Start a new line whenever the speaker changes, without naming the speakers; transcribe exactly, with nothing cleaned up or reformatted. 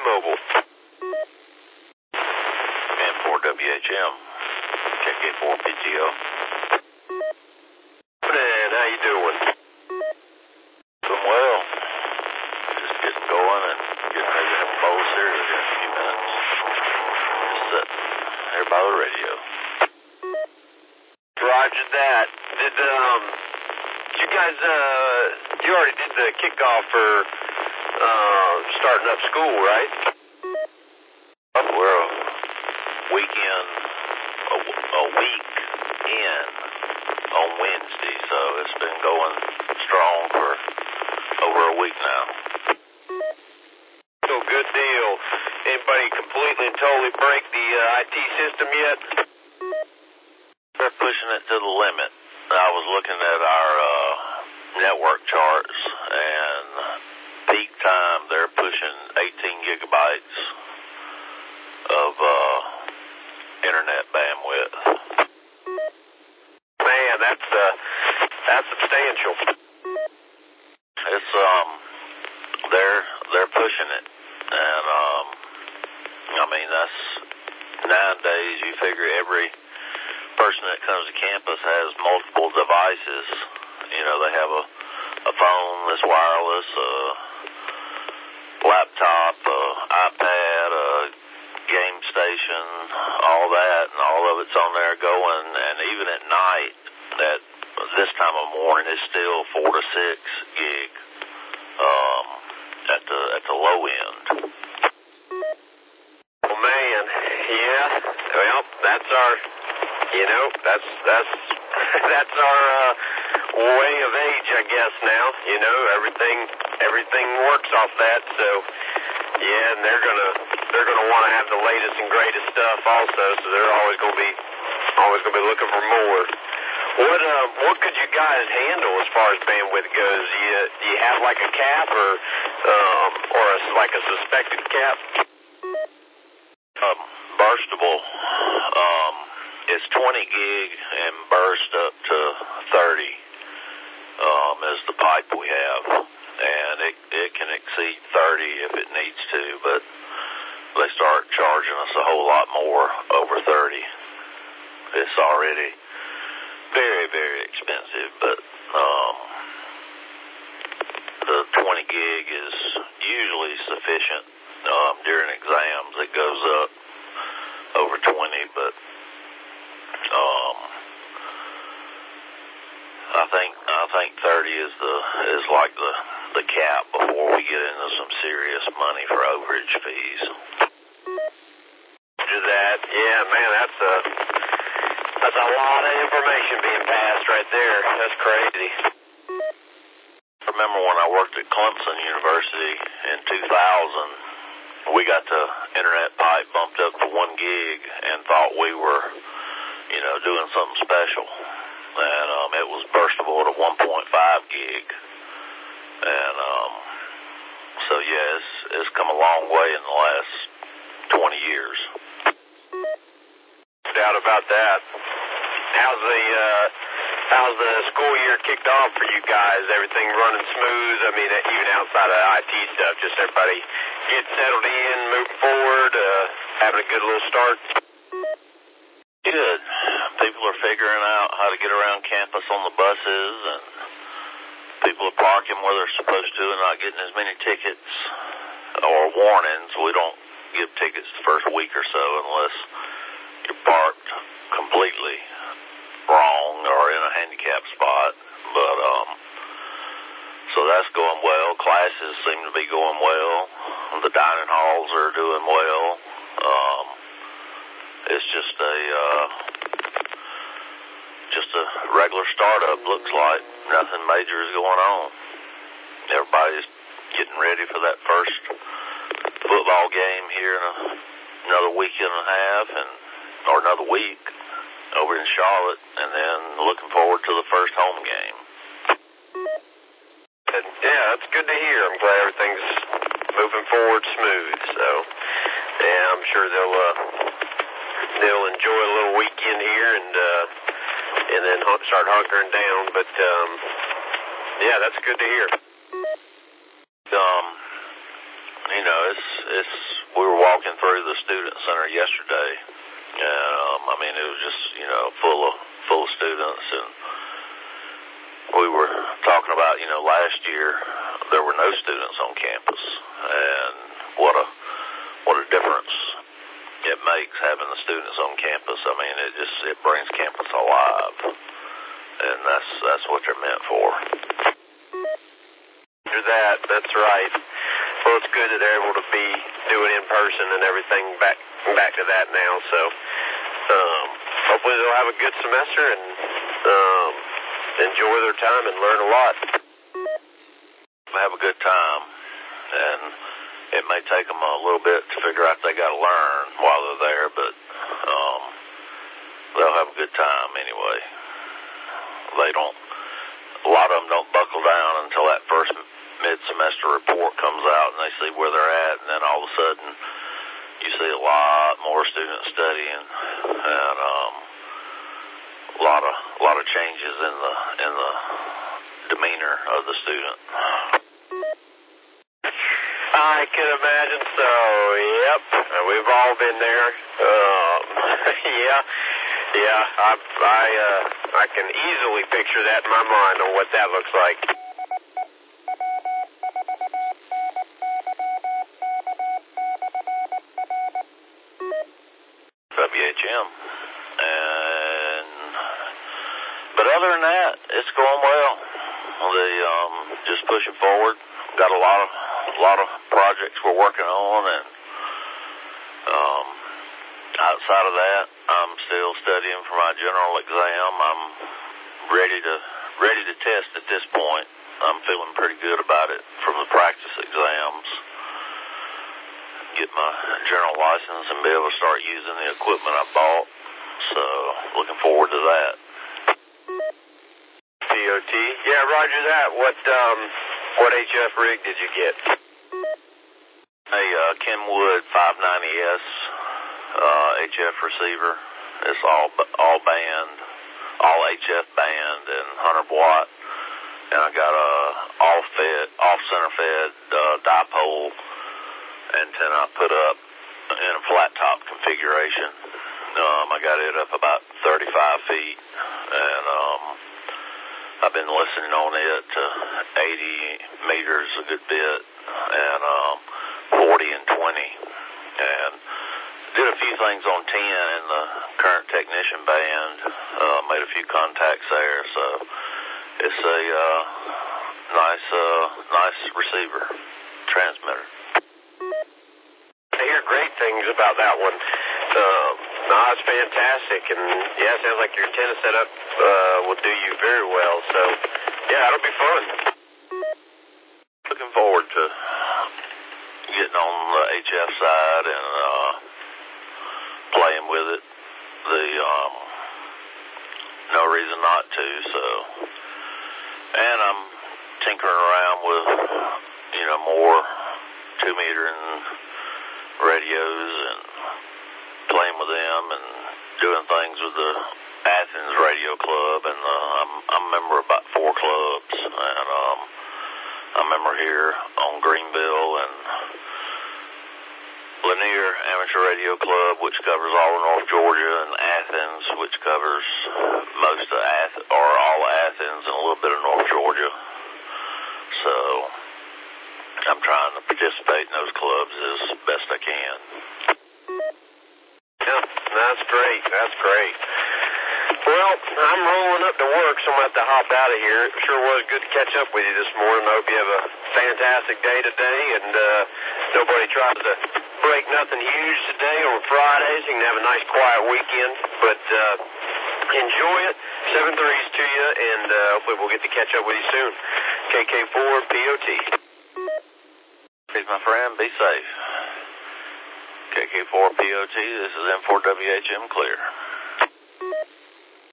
T-Mobile.
And for W H M, check A four P T O.
Man, how you doing?
Doing well. Just getting going and getting ready to have a bowl of cereal here in a few minutes. Just sitting there by the radio.
Roger that. Did, um, you guys, uh, you already did the kickoff for, uh, starting up school, right?
We're a weekend, a, a week in on Wednesday, so it's been going strong for over a week now.
So good deal. Anybody completely and totally break the uh, I T system yet?
They're pushing it to the limit. I was looking at our uh, network charts, and peak time they're pushing eighteen gigabytes of uh, internet bandwidth.
Man, that's uh, that's substantial.
It's um, they're they're pushing it, and um, I mean that's nowadays you figure every person that comes to campus has multiple devices. You know, they have a a phone that's wireless, a laptop, a iPad, a game station, all that, and all of it's on there going. And even at night, at this time of morning, it's still four to six gig um, at the at the low end.
Oh man, yeah. Well, that's our, you know, that's that's that's our uh, way of age, I guess. Now, you know, everything everything works off that. So, yeah, and they're gonna they're gonna want to have the latest and greatest stuff also. So they're always gonna be always gonna be looking for more. What uh, what could you guys handle as far as bandwidth goes? Do you do you have like a cap or um, or a, like a suspected cap?
Um, burstable. Um, it's twenty gig and burst up to thirty. Um, is the pipe we have, and it it can exceed thirty if it needs to, but they start charging us a whole lot more over thirty. It's already very, very expensive, but um, the twenty gig is usually sufficient. Um, during exams, it goes up over twenty, but um, I think I think thirty is the is like the the cap before we get into some serious money for overage fees.
Do that, yeah, man, that's a that's a lot of information being passed right there. That's crazy.
I remember when I worked at Clemson University in two thousand, we got the internet pipe bumped up to one gig and thought we were, you know, doing something special. And um, it was burstable to one point five gig. And um, so, yeah, it's, it's come a long way in the last twenty years.
No doubt about that. How's the uh, how's the school year kicked off for you guys? Everything running smooth? I mean, even outside of the I T stuff, just everybody getting settled in, moving forward, uh, having a good little start?
Good. People are figuring out how to get around campus on the buses, and people are parking where they're supposed to and not getting as many tickets or warnings. We don't give tickets the first week or so unless you're parked completely wrong or in a handicap spot. But um, so that's going well. Classes seem to be going well. The dining halls are doing well. Um, it's just a uh, just a regular startup. Looks like nothing major is going on. Everybody's getting ready for that first football game here in a, another week and a half, and or another week over in Charlotte, and then looking forward to the first home game.
And, yeah, that's good to hear. I'm glad everything's moving forward smooth. So, yeah, I'm sure they'll uh, they'll enjoy a little weekend here and uh, and then hun- start hunkering down. But um, yeah, that's good to hear.
Um, you know, it's it's we were walking through the student center yesterday, and um, I mean, it was just, you know, full of full of students, and we were talking about, you know, last year there were no students on campus, and what a what a difference it makes having the students on campus. I mean, it just it brings campus alive, and that's that's what they're meant for.
After that, that's right. Well, it's good that they're able to be doing in person and everything back back to that now. So um, hopefully they'll have a good semester and um, enjoy their time and learn a lot.
Have a good time, and it may take them a little bit to figure out they got to learn while they're there, but um, they'll have a good time anyway. They don't. A lot of them don't buckle down until that first mid-semester report comes out and they see where they're at, and then all of a sudden you see a lot more students studying, and um, a lot of a lot of changes in the in the demeanor of the student.
I can imagine so. Yep, we've all been there. Um, yeah, yeah. I I uh, I can easily picture that in my mind on what that looks like.
W H M, and but other than that, it's going well. The um, just pushing forward. Got a lot of a lot of projects we're working on, and um, outside of that, I'm still studying for my general exam. I'm ready to ready to test at this point. I'm feeling pretty good about it from the practice exams. Get my general license and be able to start using the equipment I bought. So looking forward to that.
P O T, yeah, roger that. What um, what H F rig did you get?
A uh, Kenwood five ninety S uh, H F receiver. It's all all band, all H F band and one hundred watt. And I got a off fed, off center fed uh, dipole antenna I put up in a flat top configuration. Um, I got it up about thirty-five feet, and um, I've been listening on it to eighty meters a good bit, and um, forty and twenty, and did a few things on ten in the current technician band, uh, made a few contacts there, so it's a uh, nice, uh, nice receiver transmitter.
I hear great things about that one. Um, no, it's fantastic, and yeah, it sounds like your antenna setup uh, will do you very well. So, yeah, it'll be fun.
Looking forward to getting on the H F side and uh, playing with it. The um, no reason not to. So, and I'm tinkering around with you know more two meter and radios and playing with them and doing things with the Athens Radio Club, and uh, I'm, I'm a member of about four clubs, and um, I'm a member here on Greenville and Lanier Amateur Radio Club, which covers all of North Georgia, and Athens, which covers most of Athens, or all Athens and a little bit of North Georgia. So I'm trying to participate in those clubs as best I can.
Yeah, that's great. That's great. Well, I'm rolling up to work, so I'm going to have to hop out of here. It sure was good to catch up with you this morning. I hope you have a fantastic day today, and uh, nobody tries to break nothing huge today on Fridays. You can have a nice quiet weekend, but uh, enjoy it. seven threes to you, and uh, hopefully we'll get to catch up with you soon. K K four P O T.
Peace, my friend. Be safe. K K four P O T, this is M four W H M Clear.